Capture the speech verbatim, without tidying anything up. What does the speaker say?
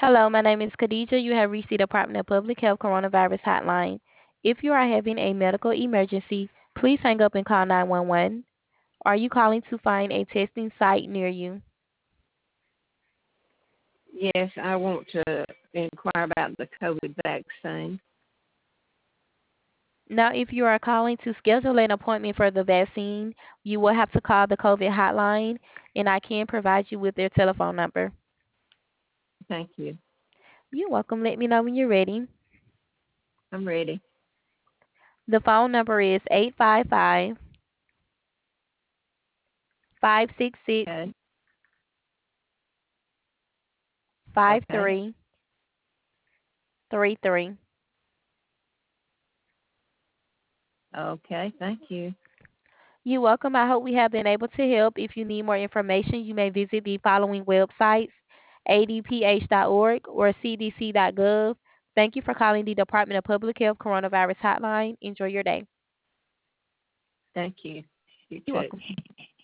Hello, my name is Khadija. You have reached the Department of Public Health Coronavirus Hotline. If you are having a medical emergency, please hang up and call nine one one. Are you calling to find a testing site near you? Yes, I want to inquire about the COVID vaccine. Now, if you are calling to schedule an appointment for the vaccine, you will have to call the COVID hotline, and I can provide you with their telephone number. Thank you. You're welcome. Let me know when you're ready. I'm ready. The phone number is eight five five, five six six, Okay. five Okay. three three three. Okay. Thank you. You're welcome. I hope we have been able to help. If you need more information, you may visit the following websites: a d p h dot org or c d c dot gov. Thank you for calling the Department of Public Health Coronavirus Hotline. Enjoy your day. Thank you. You You're too. welcome.